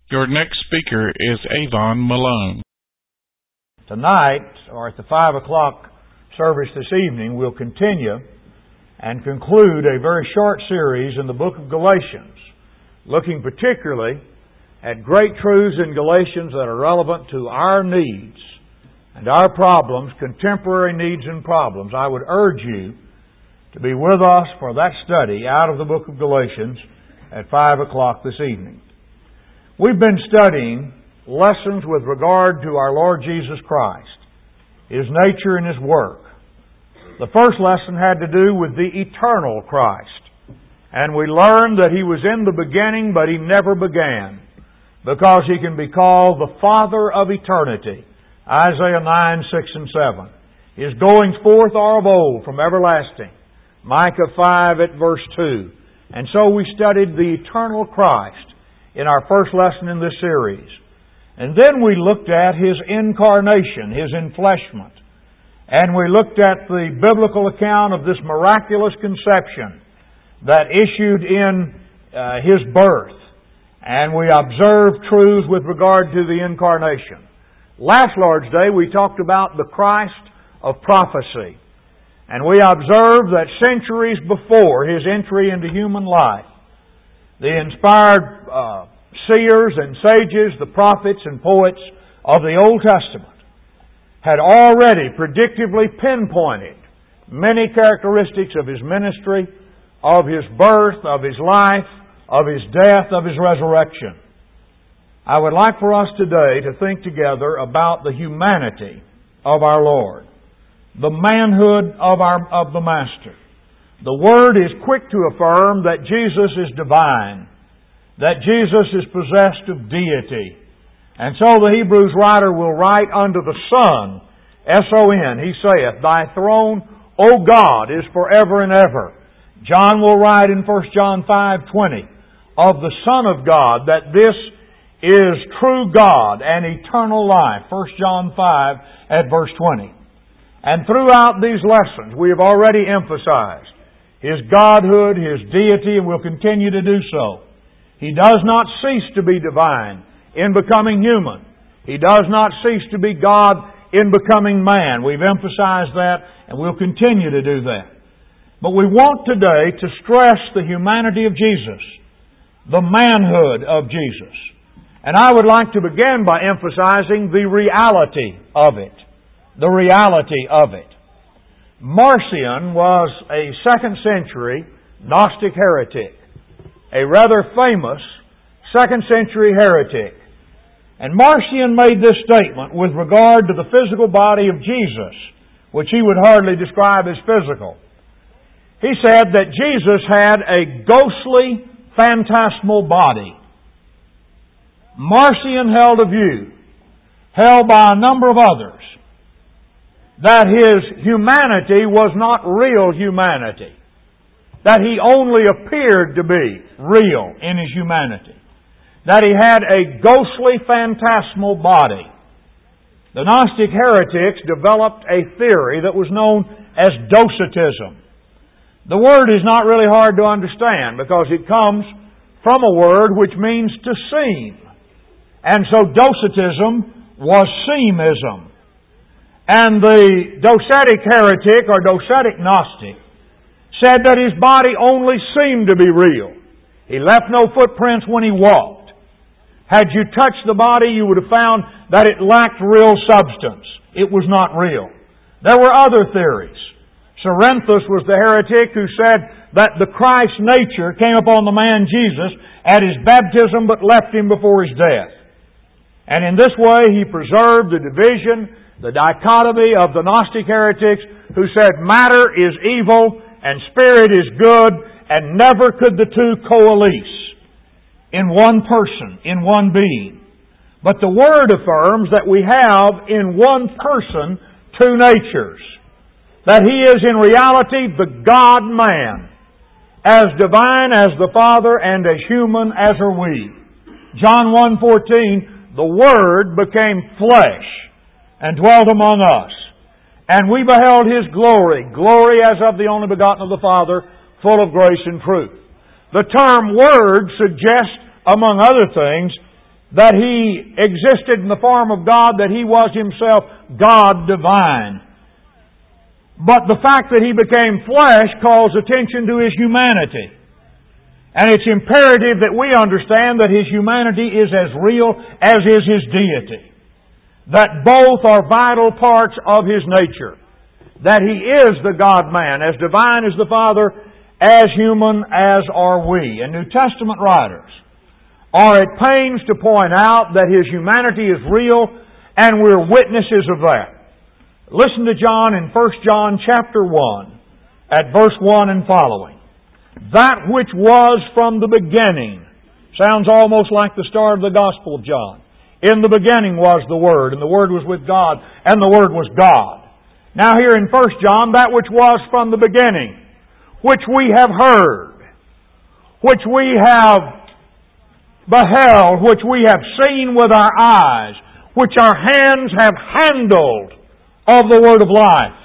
Your next speaker is Avon Malone. Tonight, or at the 5 o'clock service this evening, we'll continue and conclude a very short series in the book of Galatians, looking particularly at great truths in Galatians that are relevant to our needs and our problems, contemporary needs and problems. I would urge you to be with us for that study out of the book of Galatians at 5 o'clock this evening. We've been studying lessons with regard to our Lord Jesus Christ, His nature and His work. The first lesson had to do with the eternal Christ. And we learned that He was in the beginning, but He never began, because He can be called the Father of eternity. Isaiah 9, 6 and 7. His goings forth are of old, from everlasting. Micah 5 at verse 2. And so we studied the eternal Christ in our first lesson in this series. And then we looked at His incarnation, His enfleshment. And we looked at the biblical account of this miraculous conception that issued in His birth. And we observed truths with regard to the incarnation. Last Lord's Day we talked about the Christ of prophecy. And we observed that centuries before His entry into human life, the inspired seers and sages, the prophets and poets of the Old Testament, had already predictively pinpointed many characteristics of His ministry, of His birth, of His life, of His death, of His resurrection. I would like for us today to think together about the humanity of our Lord, the manhood of the Master. The Word is quick to affirm that Jesus is divine, that Jesus is possessed of deity. And so the Hebrews writer will write unto the Son, S-O-N, he saith, Thy throne, O God, is forever and ever. John will write in 1 John 5:20 of the Son of God that this is true God and eternal life. 1 John 5 at verse 20. And throughout these lessons we have already emphasized His Godhood, His deity, and will continue to do so. He does not cease to be divine in becoming human. He does not cease to be God in becoming man. We've emphasized that, and we'll continue to do that. But we want today to stress the humanity of Jesus, the manhood of Jesus. And I would like to begin by emphasizing the reality of it. The reality of it. Marcion was a 2nd century Gnostic heretic, a rather famous 2nd century heretic. And Marcion made this statement with regard to the physical body of Jesus, which he would hardly describe as physical. He said that Jesus had a ghostly, phantasmal body. Marcion held a view, held by a number of others, that His humanity was not real humanity. That He only appeared to be real in His humanity. That He had a ghostly, phantasmal body. The Gnostic heretics developed a theory that was known as Docetism. The word is not really hard to understand because it comes from a word which means to seem. And so Docetism was seemism. And the Docetic heretic or Docetic Gnostic said that his body only seemed to be real. He left no footprints when He walked. Had you touched the body, you would have found that it lacked real substance. It was not real. There were other theories. Cerinthus was the heretic who said that the Christ nature came upon the man Jesus at His baptism but left Him before His death. And in this way He preserved the division, the dichotomy of the Gnostic heretics who said matter is evil and spirit is good, and never could the two coalesce in one person, in one being. But the Word affirms that we have in one person two natures. That He is in reality the God-man, as divine as the Father and as human as are we. John 1:14, the Word became flesh and dwelt among us. And we beheld His glory, glory as of the only begotten of the Father, full of grace and truth. The term Word suggests, among other things, that He existed in the form of God, that He was Himself God divine. But the fact that He became flesh calls attention to His humanity. And it's imperative that we understand that His humanity is as real as is His deity. That both are vital parts of His nature. That He is the God-man, as divine as the Father, as human as are we. And New Testament writers are at pains to point out that His humanity is real, and we're witnesses of that. Listen to John in 1 John chapter 1, at verse 1 and following. That which was from the beginning. Sounds almost like the start of the Gospel of John. In the beginning was the Word, and the Word was with God, and the Word was God. Now here in 1 John, that which was from the beginning, which we have heard, which we have beheld, which we have seen with our eyes, which our hands have handled of the Word of life.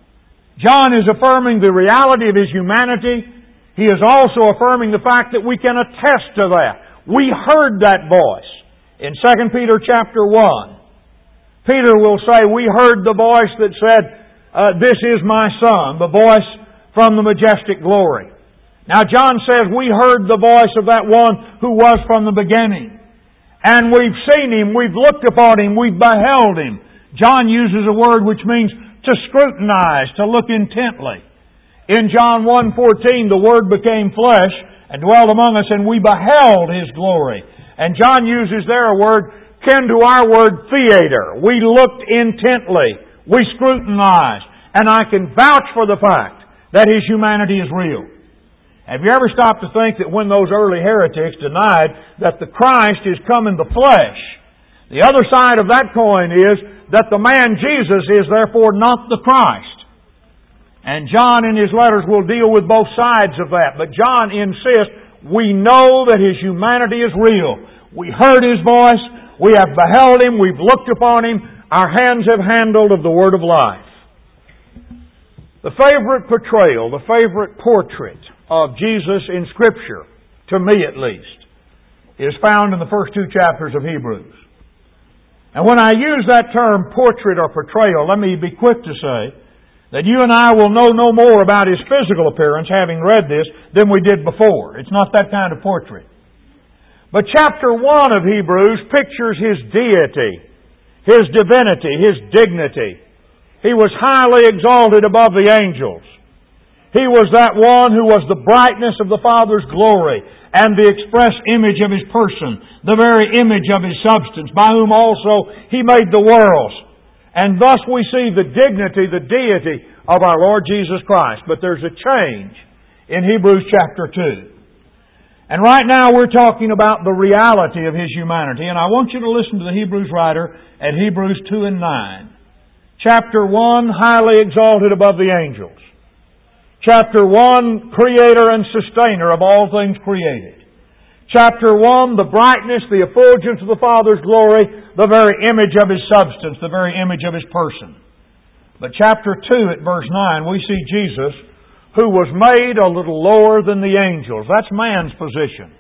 John is affirming the reality of His humanity. He is also affirming the fact that we can attest to that. We heard that voice. In 2 Peter chapter 1, Peter will say, we heard the voice that said, this is my Son, the voice from the majestic glory. Now John says, we heard the voice of that one who was from the beginning. And we've seen Him, we've looked upon Him, we've beheld Him. John uses a word which means to scrutinize, to look intently. In John 1:14, the Word became flesh and dwelt among us, and we beheld His glory. And John uses there a word akin to our word theater. We looked intently. We scrutinized. And I can vouch for the fact that His humanity is real. Have you ever stopped to think that when those early heretics denied that the Christ is come in the flesh, the other side of that coin is that the man Jesus is therefore not the Christ? And John in his letters will deal with both sides of that. But John insists, we know that His humanity is real. We heard His voice. We have beheld Him. We've looked upon Him. Our hands have handled of the Word of life. The favorite portrayal, the favorite portrait of Jesus in Scripture, to me at least, is found in the first two chapters of Hebrews. And when I use that term portrait or portrayal, let me be quick to say that you and I will know no more about His physical appearance, having read this, than we did before. It's not that kind of portrait. But chapter 1 of Hebrews pictures His deity, His divinity, His dignity. He was highly exalted above the angels. He was that one who was the brightness of the Father's glory and the express image of His person, the very image of His substance, by whom also He made the worlds. And thus we see the dignity, the deity of our Lord Jesus Christ. But there's a change in Hebrews chapter 2. And right now we're talking about the reality of His humanity. And I want you to listen to the Hebrews writer at Hebrews 2 and 9. Chapter 1, highly exalted above the angels. Chapter 1, creator and sustainer of all things created. Chapter 1, the brightness, the effulgence of the Father's glory, the very image of His substance, the very image of His person. But chapter 2 at verse 9, we see Jesus, who was made a little lower than the angels. That's man's position.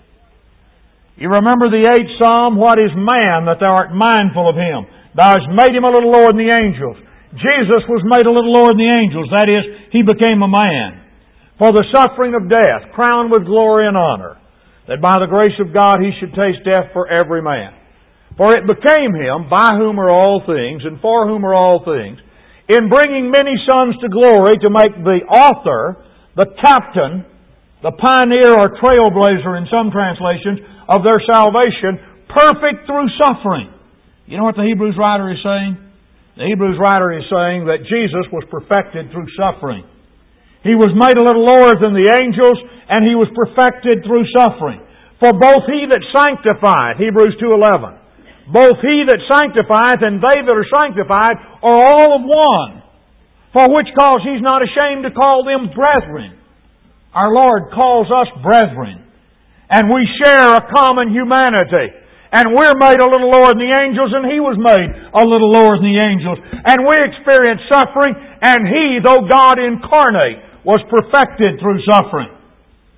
You remember the 8th Psalm, what is man that thou art mindful of him? Thou hast made him a little lower than the angels. Jesus was made a little lower than the angels. That is, He became a man. For the suffering of death, crowned with glory and honor, that by the grace of God He should taste death for every man. For it became Him, by whom are all things, and for whom are all things, in bringing many sons to glory, to make the author, the captain, the pioneer or trailblazer in some translations, of their salvation, perfect through suffering. You know what the Hebrews writer is saying? The Hebrews writer is saying that Jesus was perfected through suffering. He was made a little lower than the angels, and He was perfected through suffering. For both He that sanctified, Hebrews 2:11, both He that sanctifieth and they that are sanctified are all of one. For which cause He's not ashamed to call them brethren. Our Lord calls us brethren. And we share a common humanity. And we're made a little lower than the angels, and He was made a little lower than the angels. And we experience suffering, and He, though God incarnate, was perfected through suffering.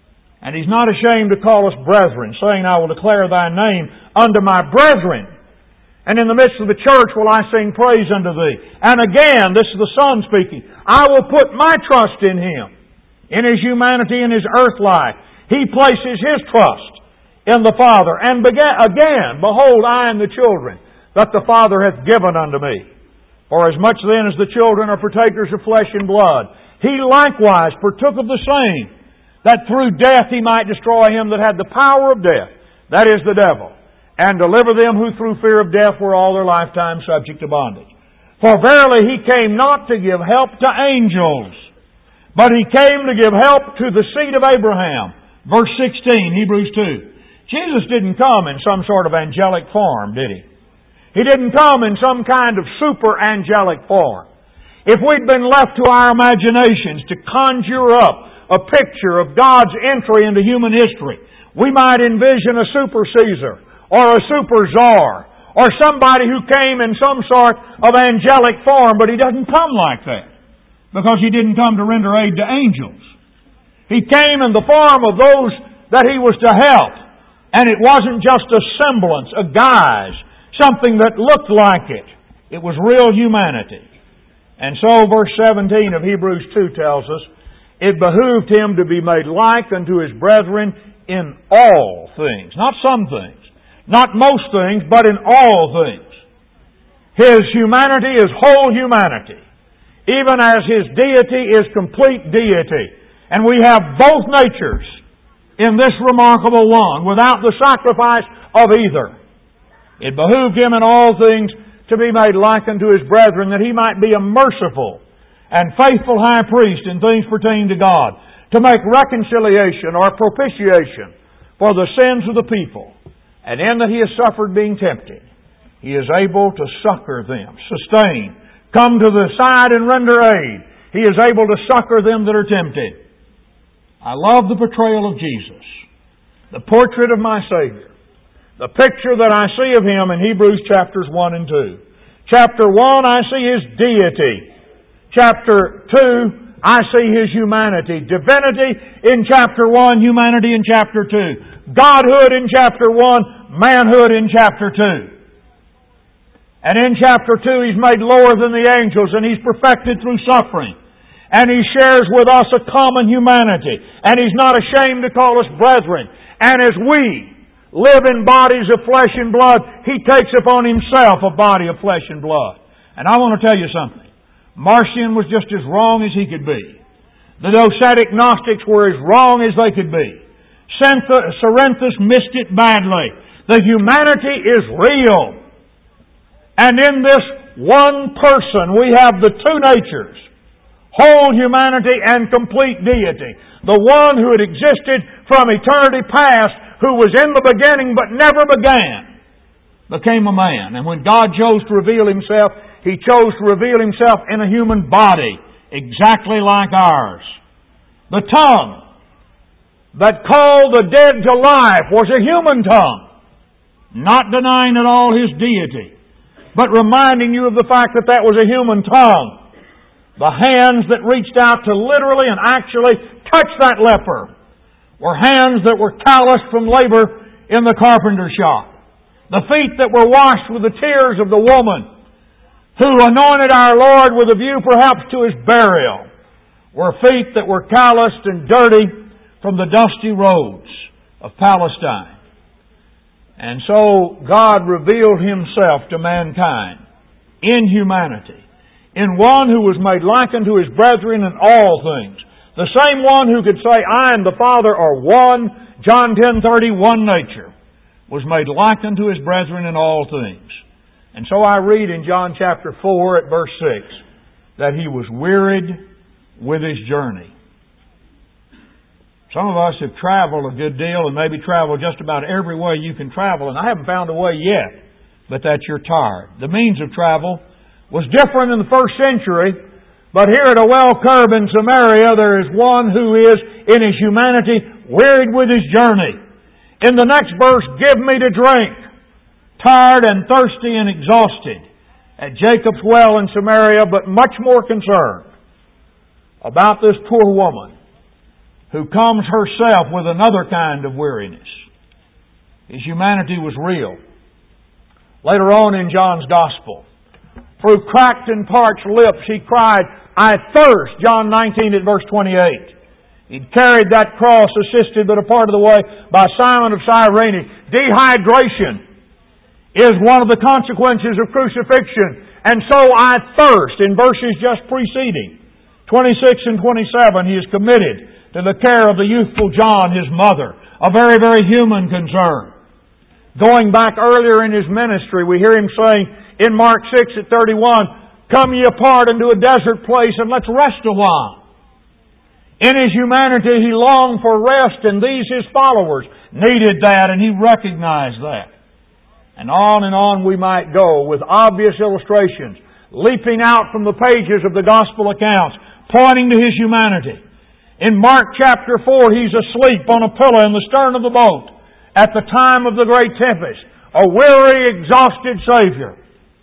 And He's not ashamed to call us brethren, saying, I will declare Thy name unto my brethren. And in the midst of the church will I sing praise unto Thee. And again, this is the Son speaking, I will put my trust in Him, in His humanity and His earth life. He places His trust in the Father. And again, behold, I and the children that the Father hath given unto me. For as much then as the children are partakers of flesh and blood, He likewise partook of the same, that through death He might destroy him that had the power of death, that is the devil, and deliver them who through fear of death were all their lifetime subject to bondage. For verily He came not to give help to angels, but He came to give help to the seed of Abraham. Verse 16, Hebrews 2. Jesus didn't come in some sort of angelic form, did He? He didn't come in some kind of super angelic form. If we'd been left to our imaginations to conjure up a picture of God's entry into human history, we might envision a super Caesar, or a super czar, or somebody who came in some sort of angelic form, but He doesn't come like that, because He didn't come to render aid to angels. He came in the form of those that He was to help, and it wasn't just a semblance, a guise, something that looked like it. It was real humanity. And so verse 17 of Hebrews 2 tells us, it behooved Him to be made like unto His brethren in all things. Not some things, not most things, but in all things. His humanity is whole humanity, even as His deity is complete deity. And we have both natures in this remarkable one, without the sacrifice of either. It behooved Him in all things to be made like unto His brethren, that He might be a merciful and faithful high priest in things pertaining to God, to make reconciliation or propitiation for the sins of the people. And in that He has suffered being tempted, He is able to succor them, sustain, come to the side and render aid. He is able to succor them that are tempted. I love the portrayal of Jesus, the portrait of my Savior, the picture that I see of Him in Hebrews chapters 1 and 2. Chapter 1, I see His deity. Chapter 2, I see His humanity. Divinity in chapter 1, humanity in chapter 2. Godhood in chapter 1, manhood in chapter 2. And in chapter 2, He's made lower than the angels, and He's perfected through suffering. And He shares with us a common humanity. And He's not ashamed to call us brethren. And as we live in bodies of flesh and blood, He takes upon Himself a body of flesh and blood. And I want to tell you something. Marcion was just as wrong as he could be. The Docetic Gnostics were as wrong as they could be. Cerinthus missed it badly. The humanity is real. And in this one person we have the two natures, whole humanity and complete deity. The one who had existed from eternity past, who was in the beginning but never began, became a man. And when God chose to reveal Himself, He chose to reveal Himself in a human body, exactly like ours. The tongue that called the dead to life was a human tongue, not denying at all His deity, but reminding you of the fact that that was a human tongue. The hands that reached out to literally and actually touch that leper were hands that were calloused from labor in the carpenter shop. The feet that were washed with the tears of the woman who anointed our Lord with a view perhaps to His burial were feet that were calloused and dirty from the dusty roads of Palestine. And so God revealed Himself to mankind in humanity, in one who was made like unto His brethren in all things. The same one who could say, I and the Father are one, John 10:30, one nature, was made like unto His brethren in all things. And so I read in John chapter 4 at verse 6 that He was wearied with His journey. Some of us have traveled a good deal and maybe traveled just about every way you can travel, and I haven't found a way yet, but that you're tired. The means of travel was different in the first century, but here at a well curb in Samaria there is one who is, in His humanity, wearied with His journey. In the next verse, give me to drink, tired and thirsty and exhausted, at Jacob's well in Samaria, but much more concerned about this poor woman who comes herself with another kind of weariness. His humanity was real. Later on in John's Gospel, through cracked and parched lips, he cried, "I thirst," John 19 at verse 28. He'd carried that cross, assisted but a part of the way by Simon of Cyrene. Dehydration is one of the consequences of crucifixion. And so I thirst, in verses just preceding, 26 and 27, he is committed to the care of the youthful John, his mother. A very, very human concern. Going back earlier in his ministry, we hear him saying in Mark 6 at 31, "Come ye apart into a desert place and let's rest a while." In his humanity, he longed for rest, and these, his followers, needed that, and he recognized that. And on we might go with obvious illustrations, leaping out from the pages of the Gospel accounts, pointing to his humanity. In Mark chapter 4, he's asleep on a pillow in the stern of the boat at the time of the great tempest, a weary, exhausted Savior.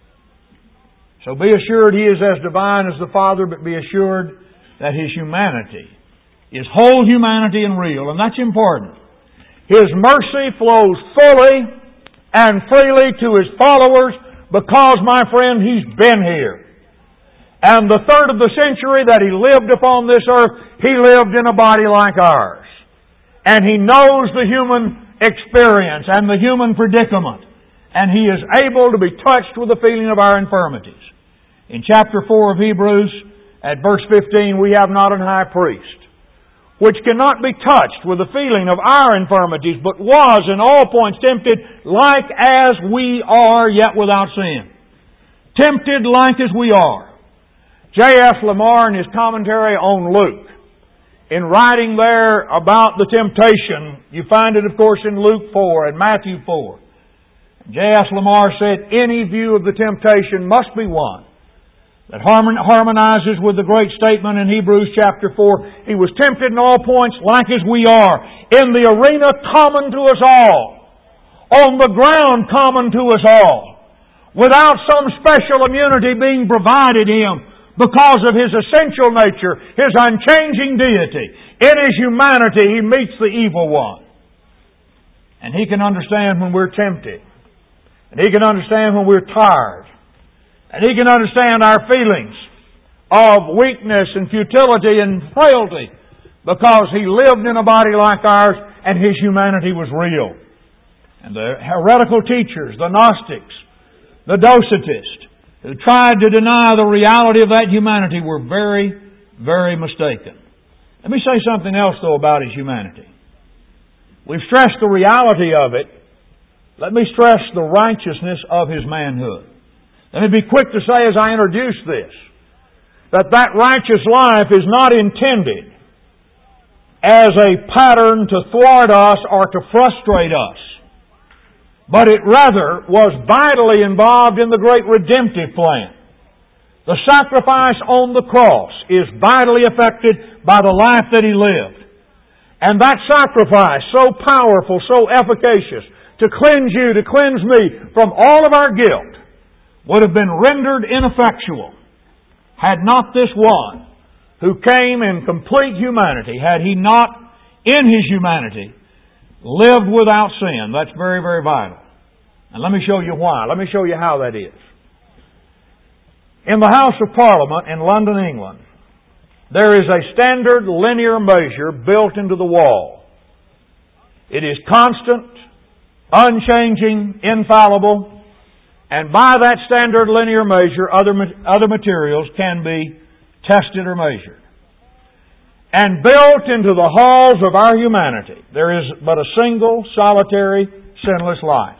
So be assured he is as divine as the Father, but be assured that his humanity is whole humanity and real, and that's important. His mercy flows fully and freely to His followers because, my friend, He's been here. And the third of the century that He lived upon this earth, He lived in a body like ours. And He knows the human experience and the human predicament. And He is able to be touched with the feeling of our infirmities. In chapter 4 of Hebrews, at verse 15, we have not an high priest, which cannot be touched with the feeling of our infirmities, but was in all points tempted like as we are, yet without sin. Tempted like as we are. J.S. Lamar, in his commentary on Luke, in writing there about the temptation, you find it, of course, in Luke 4 and Matthew 4. J.S. Lamar said, any view of the temptation must be one that harmonizes with the great statement in Hebrews chapter 4. He was tempted in all points like as we are. In the arena common to us all. On the ground common to us all. Without some special immunity being provided Him because of His essential nature, His unchanging deity. In His humanity He meets the evil one. And He can understand when we're tempted. And He can understand when we're tired. And He can understand our feelings of weakness and futility and frailty because He lived in a body like ours and His humanity was real. And the heretical teachers, the Gnostics, the Docetists, who tried to deny the reality of that humanity were very, very mistaken. Let me say something else, though, about His humanity. We've stressed the reality of it. Let me stress the righteousness of His manhood. Let me be quick to say as I introduce this, that righteous life is not intended as a pattern to thwart us or to frustrate us, but it rather was vitally involved in the great redemptive plan. The sacrifice on the cross is vitally affected by the life that He lived. And that sacrifice, so powerful, so efficacious, to cleanse you, to cleanse me from all of our guilt, would have been rendered ineffectual had not this one who came in complete humanity, had He not in His humanity lived without sin. That's very, very vital. And let me show you why. Let me show you how that is. In the House of Parliament in London, England, there is a standard linear measure built into the wall. It is constant, unchanging, infallible, and by that standard linear measure, other materials can be tested or measured. And built into the halls of our humanity, there is but a single, solitary, sinless life.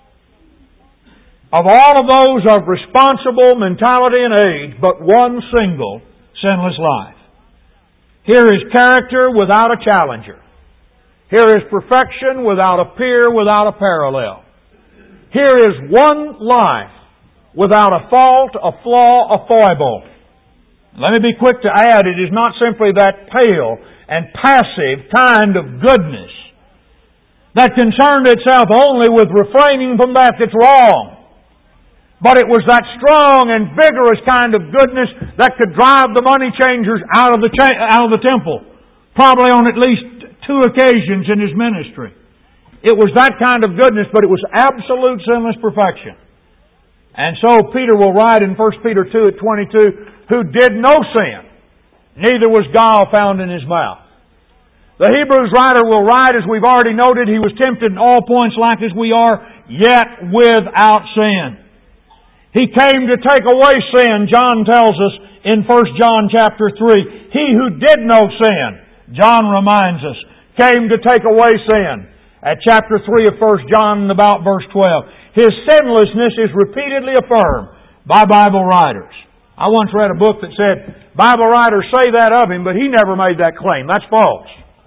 Of all of those of responsible mentality and age, but one single, sinless life. Here is character without a challenger. Here is perfection without a peer, without a parallel. Here is one life without a fault, a flaw, a foible. Let me be quick to add, it is not simply that pale and passive kind of goodness that concerned itself only with refraining from that that's wrong. But it was that strong and vigorous kind of goodness that could drive the money changers out of the temple, Probably on at least 2 occasions in His ministry. It was that kind of goodness, but it was absolute sinless perfection. And so Peter will write in 1 Peter 2 at 22, who did no sin, neither was guile found in His mouth. The Hebrews writer will write, as we've already noted, He was tempted in all points like as we are, yet without sin. He came to take away sin, John tells us in 1 John chapter 3. He who did no sin, John reminds us, came to take away sin. At chapter 3 of 1 John, about verse 12. His sinlessness is repeatedly affirmed by Bible writers. I once read a book that said, Bible writers say that of Him, but He never made that claim. That's false.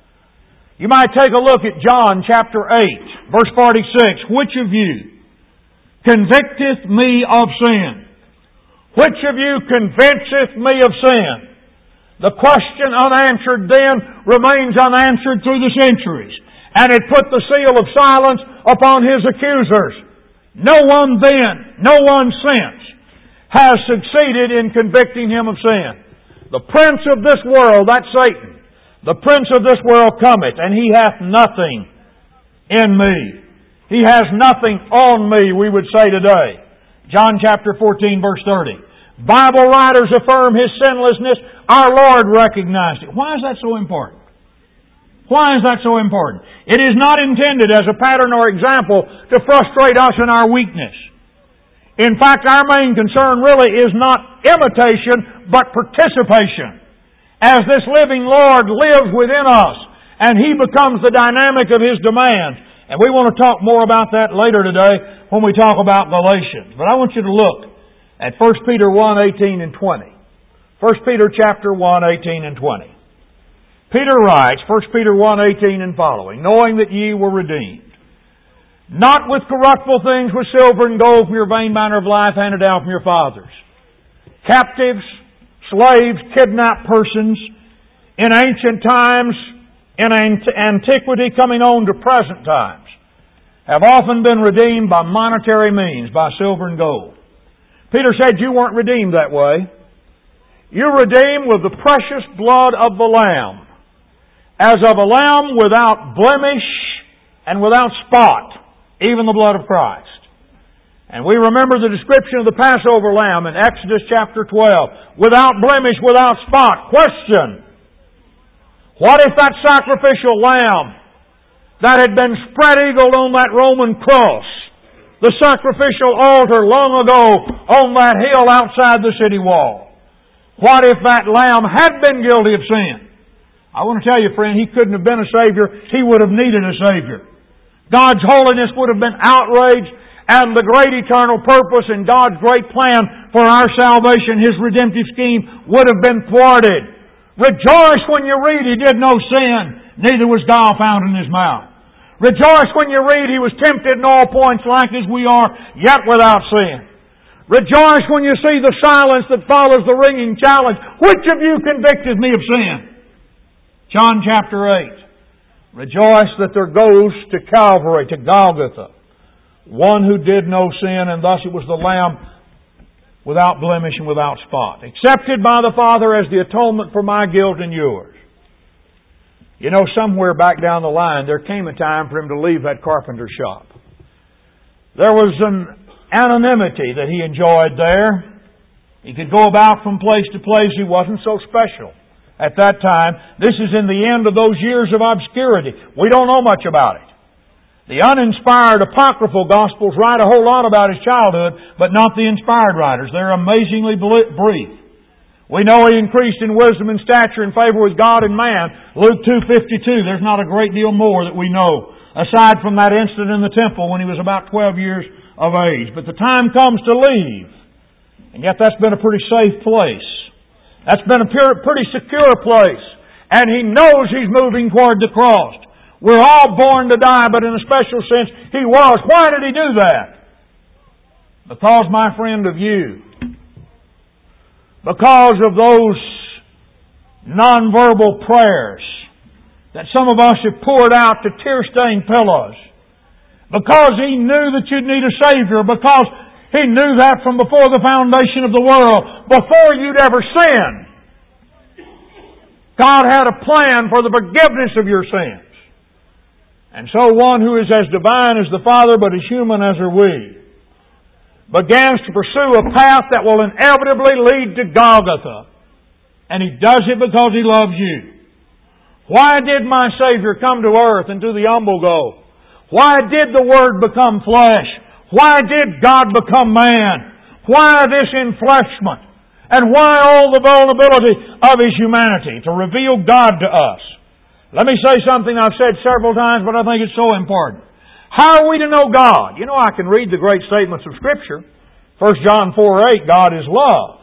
You might take a look at John chapter 8, verse 46. Which of you convicteth me of sin? Which of you convinceth me of sin? The question unanswered then remains unanswered through the centuries. And it put the seal of silence upon His accusers. No one then, no one since, has succeeded in convicting Him of sin. The prince of this world, that's Satan, the prince of this world cometh, and he hath nothing in me. He has nothing on me, we would say today. John chapter 14, verse 30. Bible writers affirm His sinlessness. Our Lord recognized it. Why is that so important? Why is that so important? It is not intended as a pattern or example to frustrate us in our weakness. In fact, our main concern really is not imitation, but participation. As this living Lord lives within us, and He becomes the dynamic of His demands. And we want to talk more about that later today when we talk about Galatians. But I want you to look at 1 Peter 1:18 and 20. 1 Peter chapter 1:18 and 20. Peter writes, 1 Peter 1:18 and following, knowing that ye were redeemed, not with corruptible things, with silver and gold from your vain manner of life handed down from your fathers. Captives, slaves, kidnapped persons, in ancient times, in antiquity coming on to present times, have often been redeemed by monetary means, by silver and gold. Peter said you weren't redeemed that way. You're redeemed with the precious blood of the Lamb, as of a lamb without blemish and without spot, even the blood of Christ. And we remember the description of the Passover lamb in Exodus chapter 12. Without blemish, without spot. Question: what if that sacrificial lamb that had been spread-eagled on that Roman cross, the sacrificial altar long ago on that hill outside the city wall, what if that lamb had been guilty of sin? I want to tell you, friend, He couldn't have been a Savior. He would have needed a Savior. God's holiness would have been outraged, and the great eternal purpose and God's great plan for our salvation, His redemptive scheme, would have been thwarted. Rejoice when you read He did no sin, neither was guile found in His mouth. Rejoice when you read He was tempted in all points like as we are, yet without sin. Rejoice when you see the silence that follows the ringing challenge. Which of you convicted me of sin? John chapter 8. Rejoice that there goes to Calvary, to Golgotha, one who did no sin, and thus it was the Lamb without blemish and without spot, accepted by the Father as the atonement for my guilt and yours. You know, somewhere back down the line, there came a time for Him to leave that carpenter shop. There was an anonymity that He enjoyed there. He could go about from place to place. He wasn't so special at that time. This is in the end of those years of obscurity. We don't know much about it. The uninspired apocryphal Gospels write a whole lot about His childhood, but not the inspired writers. They're amazingly brief. We know He increased in wisdom and stature and favor with God and man. Luke 2:52. There's not a great deal more that we know, aside from that instant in the temple when He was about 12 years of age. But the time comes to leave. And yet that's been a pretty safe place. That's been a pretty secure place. And He knows He's moving toward the cross. We're all born to die, but in a special sense, He was. Why did He do that? Because, my friend, of you. Because of those nonverbal prayers that some of us have poured out to tear-stained pillows. Because He knew that you'd need a Savior. Because He knew that from before the foundation of the world. Before you'd ever sinned. God had a plan for the forgiveness of your sins. And so one who is as divine as the Father but as human as are we begins to pursue a path that will inevitably lead to Golgotha. And He does it because He loves you. Why did my Savior come to earth and do the humble go? Why did the Word become flesh? Why did God become man? Why this enfleshment? And why all the vulnerability of His humanity? To reveal God to us. Let me say something I've said several times, but I think it's so important. How are we to know God? You know, I can read the great statements of Scripture. 1 John 4:8, God is love.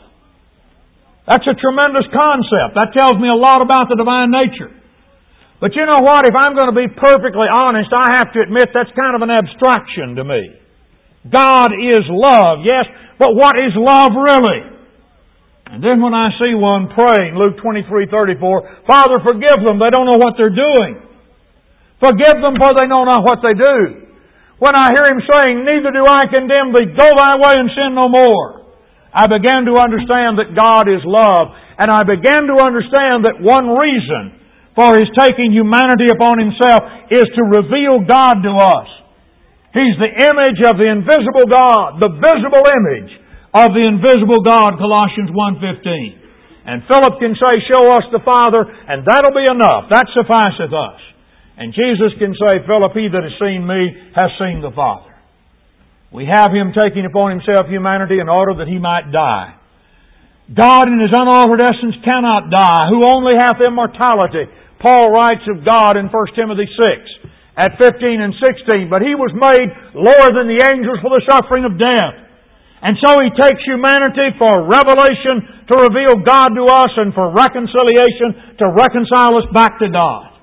That's a tremendous concept. That tells me a lot about the divine nature. But you know what? If I'm going to be perfectly honest, I have to admit that's kind of an abstraction to me. God is love, yes, but what is love really? And then when I see one praying, Luke 23:34, Father, forgive them, they don't know what they're doing. Forgive them, for they know not what they do. When I hear Him saying, neither do I condemn thee, go thy way and sin no more, I began to understand that God is love, and I began to understand that one reason for His taking humanity upon Himself is to reveal God to us. He's the image of the invisible God, the visible image of the invisible God, Colossians 1:15. And Philip can say, show us the Father, and that'll be enough. That sufficeth us. And Jesus can say, Philip, he that has seen me has seen the Father. We have Him taking upon Himself humanity in order that He might die. God in His unaltered essence cannot die, who only hath immortality. Paul writes of God in 1 Timothy 6 at 15 and 16, but He was made lower than the angels for the suffering of death. And so He takes humanity for revelation to reveal God to us and for reconciliation to reconcile us back to God.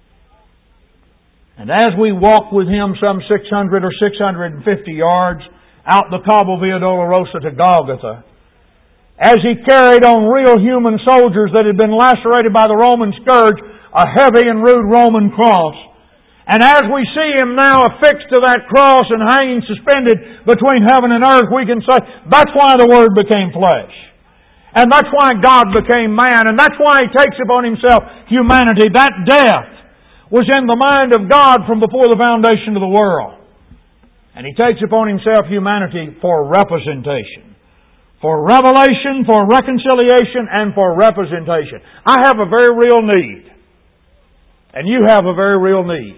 And as we walk with Him some 600 or 650 yards out the Cabo Via Dolorosa to Golgotha, as He carried on real human soldiers that had been lacerated by the Roman scourge, a heavy and rude Roman cross. And as we see Him now affixed to that cross and hanging suspended between heaven and earth, we can say, that's why the Word became flesh. And that's why God became man. And that's why He takes upon Himself humanity. That death was in the mind of God from before the foundation of the world. And He takes upon Himself humanity for representation. For revelation, for reconciliation, and for representation. I have a very real need. And you have a very real need.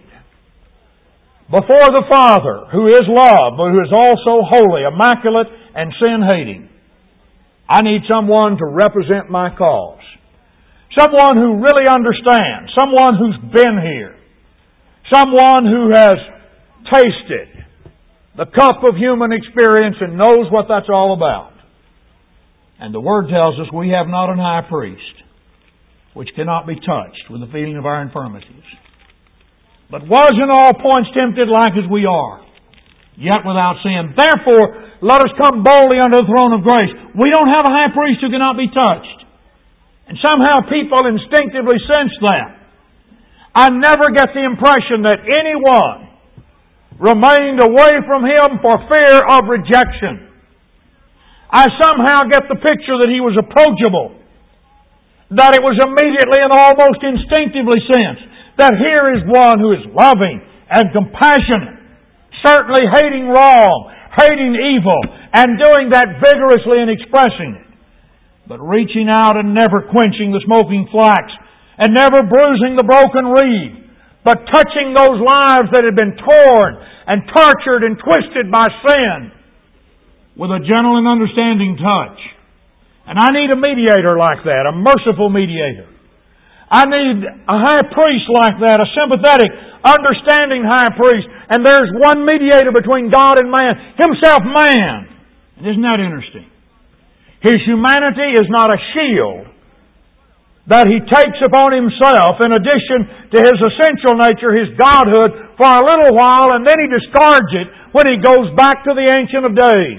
Before the Father, who is love, but who is also holy, immaculate, and sin-hating, I need someone to represent my cause. Someone who really understands. Someone who's been here. Someone who has tasted the cup of human experience and knows what that's all about. And the Word tells us we have not an high priest which cannot be touched with the feeling of our infirmities, but was in all points tempted like as we are, yet without sin. Therefore, let us come boldly unto the throne of grace. We don't have a high priest who cannot be touched. And somehow people instinctively sense that. I never get the impression that anyone remained away from Him for fear of rejection. I somehow get the picture that He was approachable. That it was immediately and almost instinctively sensed that here is one who is loving and compassionate, certainly hating wrong, hating evil, and doing that vigorously and expressing it, but reaching out and never quenching the smoking flax, and never bruising the broken reed, but touching those lives that had been torn and tortured and twisted by sin with a gentle and understanding touch. And I need a mediator like that, a merciful mediator. I need a high priest like that, a sympathetic, understanding high priest. And there's one mediator between God and man, Himself man. And isn't that interesting? His humanity is not a shield that He takes upon Himself in addition to His essential nature, His Godhood, for a little while, and then He discards it when He goes back to the Ancient of Days.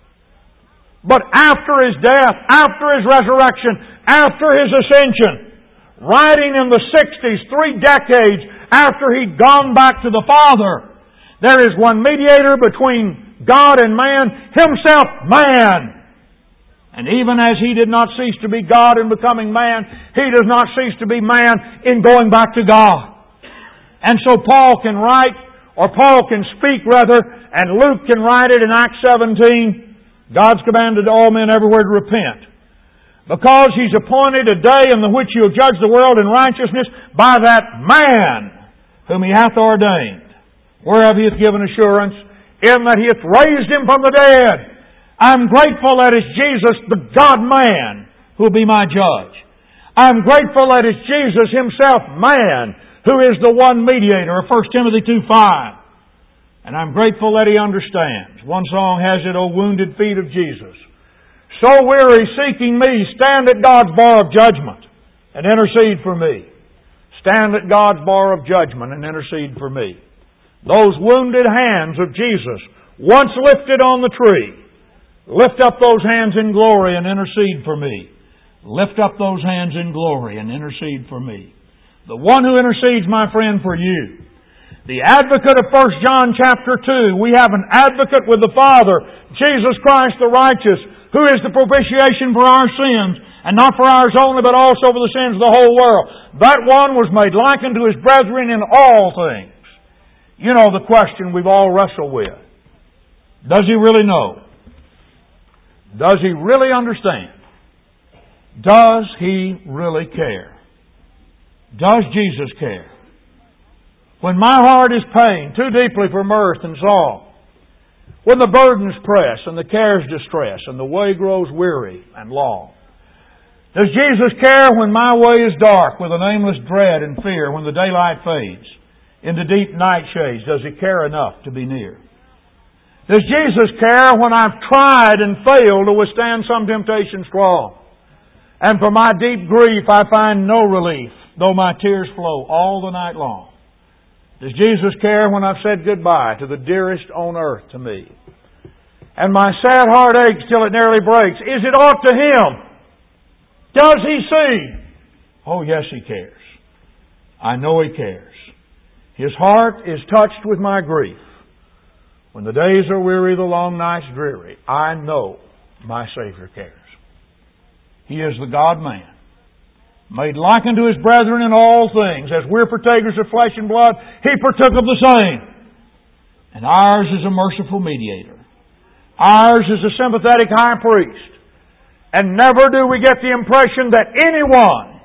But after His death, after His resurrection, after His ascension, writing in the 60s, 3 decades after He'd gone back to the Father, there is one mediator between God and man, Himself man. And even as He did not cease to be God in becoming man, He does not cease to be man in going back to God. And so Paul can write, or Paul can speak rather, and Luke can write it in Acts 17. God's commanded all men everywhere to repent. Because He's appointed a day in the which He'll judge the world in righteousness by that man whom He hath ordained, whereof He hath given assurance, in that He hath raised Him from the dead. I'm grateful that it's Jesus, the God-man, who will be my judge. I'm grateful that it's Jesus Himself, man, who is the one mediator of 1 Timothy 2:5. And I'm grateful that He understands. One song has it, O wounded feet of Jesus, so weary seeking me, stand at God's bar of judgment and intercede for me. Stand at God's bar of judgment and intercede for me. Those wounded hands of Jesus, once lifted on the tree, lift up those hands in glory and intercede for me. Lift up those hands in glory and intercede for me. The one who intercedes, my friend, for you. The advocate of 1 John chapter 2. We have an advocate with the Father, Jesus Christ the righteous, who is the propitiation for our sins, and not for ours only, but also for the sins of the whole world. That one was made like unto His brethren in all things. You know the question we've all wrestled with. Does He really know? Does He really understand? Does He really care? Does Jesus care? When my heart is pained too deeply for mirth and song, when the burdens press and the cares distress and the way grows weary and long, does Jesus care when my way is dark with an aimless dread and fear, when the daylight fades into deep night shades? Does He care enough to be near? Does Jesus care when I've tried and failed to withstand some temptation strong, and for my deep grief I find no relief, though my tears flow all the night long? Does Jesus care when I've said goodbye to the dearest on earth to me, and my sad heart aches till it nearly breaks? Is it aught to Him? Does He see? Oh yes, He cares. I know He cares. His heart is touched with my grief. When the days are weary, the long nights dreary, I know my Savior cares. He is the God-man, made like unto His brethren in all things. As we're partakers of flesh and blood, He partook of the same. And ours is a merciful mediator. Ours is a sympathetic high priest. And never do we get the impression that anyone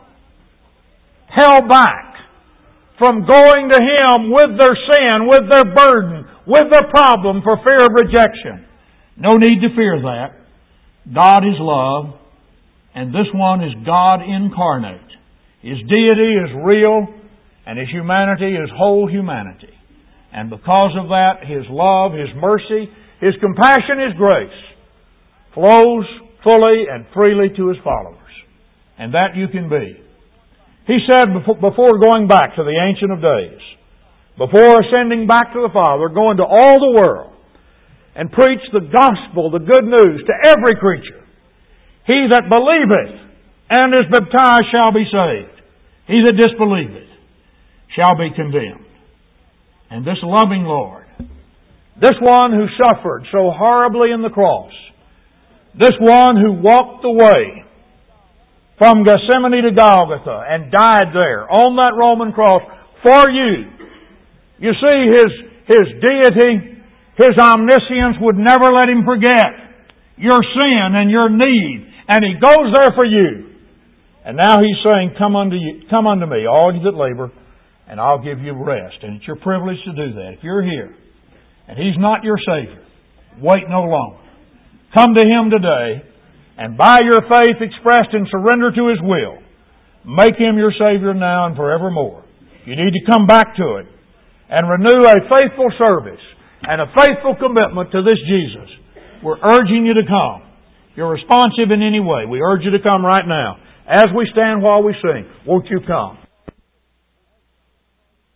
held back from going to Him with their sin, with their burden, with their problem for fear of rejection. No need to fear that. God is love, and this one is God incarnate. His deity is real, and His humanity is whole humanity. And because of that, His love, His mercy, His compassion, His grace flows fully and freely to His followers. And that you can be. He said before going back to the Ancient of Days, before ascending back to the Father, go into all the world and preach the gospel, the good news, to every creature. He that believeth and is baptized shall be saved. He that disbelieveth shall be condemned. And this loving Lord, this one who suffered so horribly in the cross, this one who walked the way from Gethsemane to Golgotha and died there on that Roman cross for you. You see, His deity, His omniscience would never let Him forget your sin and your need. And He goes there for you. And now He's saying, come unto me, all you that labor, and I'll give you rest. And it's your privilege to do that. If you're here and He's not your Savior, wait no longer. Come to Him today, and by your faith expressed in surrender to His will, make Him your Savior now and forevermore. You need to come back to it and renew a faithful service and a faithful commitment to this Jesus. We're urging you to come. If you're responsive in any way, we urge you to come right now. As we stand while we sing, won't you come?